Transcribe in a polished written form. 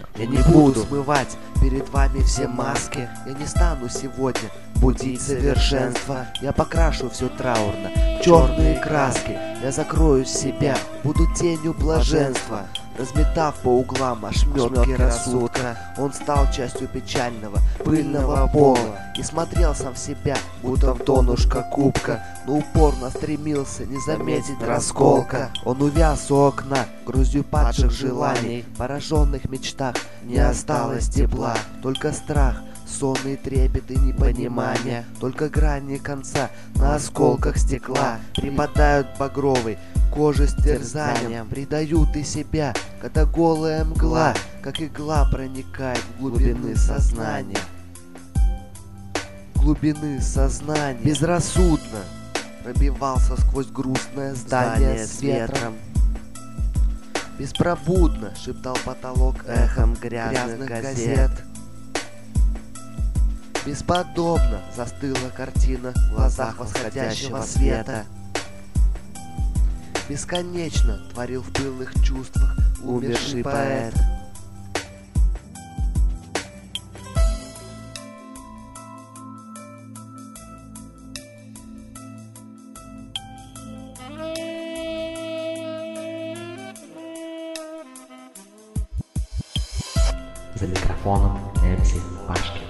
Я не буду смывать перед вами все маски. Я не стану сегодня будить совершенство. Я покрашу все траурно в черные краски. Я закрою себя, буду тенью блаженства. Разметав по углам ошметки рассудка, он стал частью печального, пыльного пола и смотрел сам в себя, будто в донышко кубка, но упорно стремился не заметить расколка. Он увяз у окна грузью падших желаний, в пораженных мечтах не осталось тепла, только страх, сонный трепет и непонимание, только грани конца на осколках стекла припадают багровой кожи с терзанием, предают и себя, когда голая мгла, как игла, проникает в глубины сознания. Глубины сознания безрассудно пробивался сквозь грустное здание с ветром. Беспробудно шептал потолок эхом грязных газет. Бесподобно застыла картина в глазах восходящего света. Бесконечно творил в пылых чувствах умерший поэт. За микрофоном MC Пашки.